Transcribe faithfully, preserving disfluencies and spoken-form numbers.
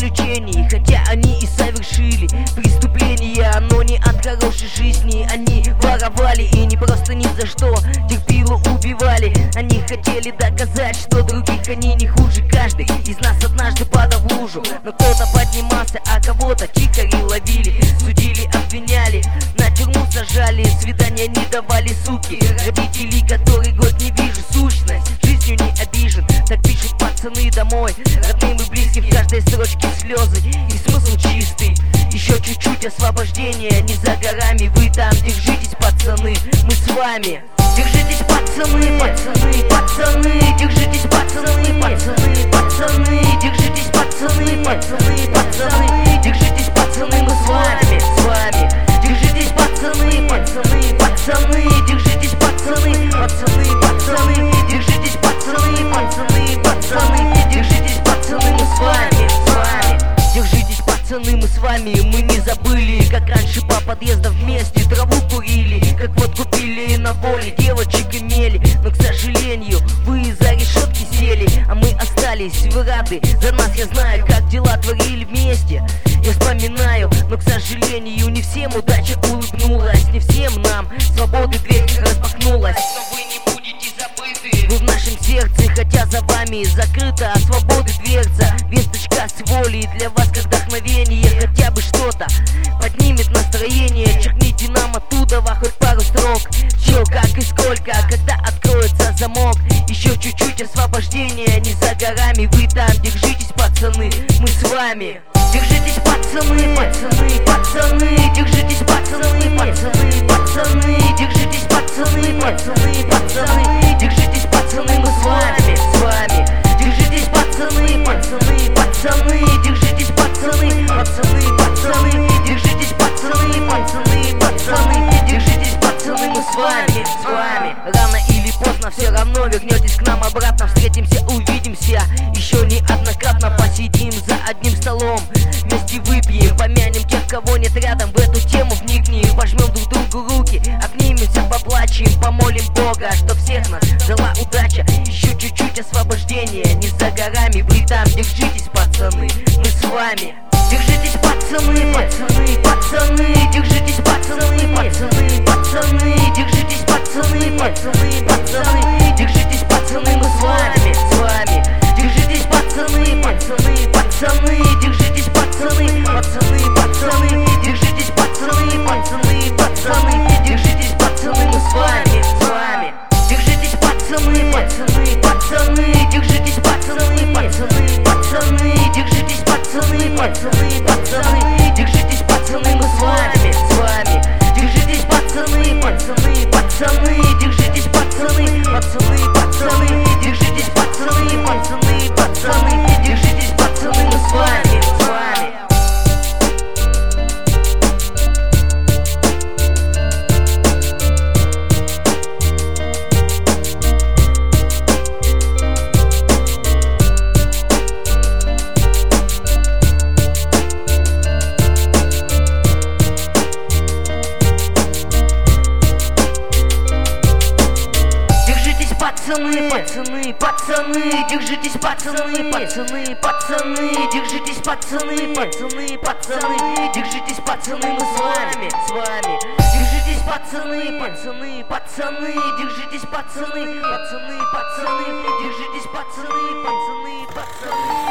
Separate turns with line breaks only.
заключении, хотя они и совершили преступление, но не от хорошей жизни. Они воровали и не просто ни за что терпило убивали. Они хотели доказать, что других они не хуже. Каждый из нас однажды падал в лужу, но кто-то поднимался, а кого-то тихари ловили, судили, обвиняли, на тюрьму сажали, свидания не давали, суки. Родителей, который год не вижу, сущность жизнью не обижен. Так пишут пацаны домой, родным и близким в каждой строчке слезы и смысл чистый. Еще чуть-чуть освобождения, не за горами. Вы там держитесь, пацаны, мы с вами. Держитесь, пацаны, пацаны, пацаны, держитесь, пацаны, пацаны, пацаны, держитесь, пацаны, пацаны, пацаны, держитесь, пацаны, мы с вами, с вами. Держитесь, пацаны, пацаны, пацаны, держитесь, пацаны, пацаны, пацаны, держитесь, пацаны, пацаны, пацаны, держитесь, пацаны, мы с вами, с вами. Держитесь, пацаны, мы с вами, мы не забыли, как раньше по подъездам вместе траву курили, как вот купили на воле, девочек имели. Но, к сожалению, вы за решетки сели, а мы остались, вы рады за нас. Я знаю, как дела творили вместе, я вспоминаю, но, к сожалению, не всем удача улыбнулась, не всем нам свободы дверь распахнулась. Но вы не будете забыты, вы в нашем сердце, хотя за вами закрыта от свободы дверца. Весточка с волей для вас как вдохновение, хотя бы что-то поднимет настроение. Черкните нам оттуда хоть пару строк, чё, как и сколько, когда откроется замок. Еще чуть-чуть освобождения, не за горами. Вы там держитесь, пацаны, мы с вами. Держитесь, пацаны, пацаны, пацаны, держитесь, пацаны, пацаны, пацаны, держитесь, пацаны, пацаны, пацаны, держитесь, пацаны, мы с вами, с вами. Держитесь, пацаны, пацаны, пацаны, держитесь, пацаны, пацаны, пацаны, держитесь, пацаны, пацаны, пацаны, держитесь, пацаны, мы с вами, с вами. Рано или поздно все равно вернетесь к нам обратно, встретимся, увидимся еще неоднократно, посидим за одним столом, вместе выпьем, помянем тех, кого нет рядом, в эту тему вникнем, пожмем друг другу руки, обнимемся, поплачем, помолим Бога, чтоб всех нас ждала удача. Еще чуть-чуть освобождения, не за горами. Вы там держитесь, пацаны, мы с вами. Держитесь, пацаны, пацаны, пацаны, держитесь, пацаны, пацаны, пацаны, держитесь, пацаны, пацаны, пацаны, держитесь, пацаны, мы с вами, с вами. Держитесь, пацаны, пацаны, пацаны, держитесь, пацаны, пацаны, пацаны, держитесь, пацаны, пацаны, пацаны, держитесь, пацаны, мы с вами, с вами. Держитесь, пацаны, пацаны, пацаны, держитесь, пацаны, пацаны, пацаны, держитесь, пацаны, пацаны, пацаны, держитесь, пацаны, мы с вами, с вами. Держитесь, пацаны, пацаны, пацаны, держитесь, пацаны, пацаны, пацаны, держитесь, пацаны, пацаны, пацаны, держитесь, пацаны, мы с вами, с вами. Пацаны, пацаны, пацаны, держитесь, пацаны, пацаны, пацаны, держитесь, пацаны, пацаны, пацаны, держитесь, пацаны, мы с вами, с вами. Держитесь, пацаны, пацаны, пацаны, держитесь, пацаны, пацаны, пацаны, держитесь, пацаны, пацаны, пацаны.